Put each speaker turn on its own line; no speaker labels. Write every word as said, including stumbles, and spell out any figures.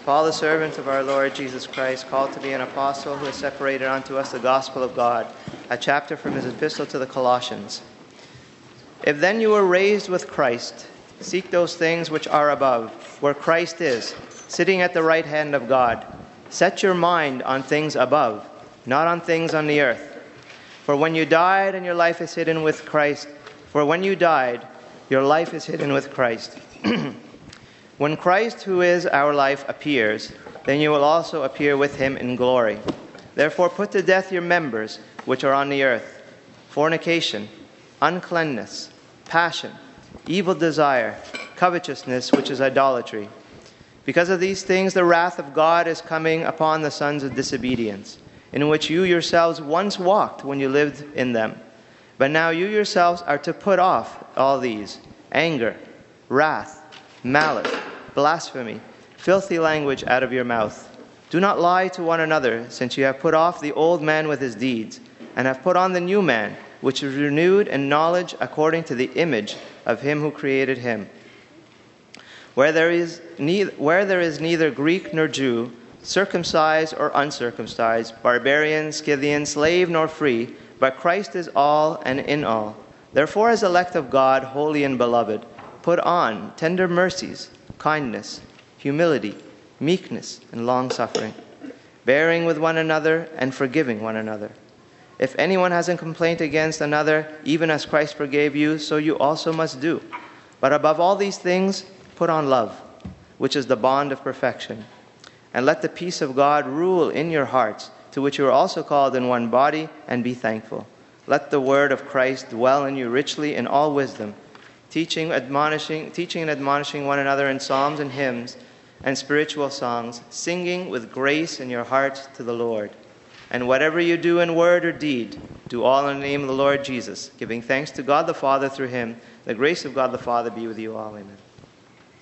Paul, the servant of our Lord Jesus Christ, called to be an apostle, who has separated unto us the gospel of God, a chapter from his epistle to the Colossians. If then you were raised with Christ, seek those things which are above, where Christ is, sitting at the right hand of God. Set your mind on things above, not on things on the earth. For when you died, and your life is hidden with Christ, for when you died, your life is hidden with Christ. When Christ, who is our life, appears, then you will also appear with him in glory. Therefore put to death your members which are on the earth: fornication, uncleanness, passion, evil desire, covetousness, which is idolatry. Because of these things the wrath of God is coming upon the sons of disobedience, in which you yourselves once walked when you lived in them. But now you yourselves are to put off all these: anger, wrath, malice, blasphemy, filthy language out of your mouth. Do not lie to one another, since you have put off the old man with his deeds, and have put on the new man, which is renewed in knowledge according to the image of him who created him. Where there is neither, where there is neither Greek nor Jew, circumcised or uncircumcised, barbarian, Scythian, slave nor free, but Christ is all and in all. Therefore, as elect of God, holy and beloved, put on tender mercies, kindness, humility, meekness, and long-suffering, bearing with one another and forgiving one another. If anyone has a complaint against another, even as Christ forgave you, so you also must do. But above all these things, put on love, which is the bond of perfection. And let the peace of God rule in your hearts, to which you are also called in one body, and be thankful. Let the word of Christ dwell in you richly in all wisdom, teaching, admonishing, teaching and admonishing one another in psalms and hymns and spiritual songs, singing with grace in your hearts to the Lord. And whatever you do in word or deed, do all in the name of the Lord Jesus, giving thanks to God the Father through him. The grace of God the Father be with you all. Amen.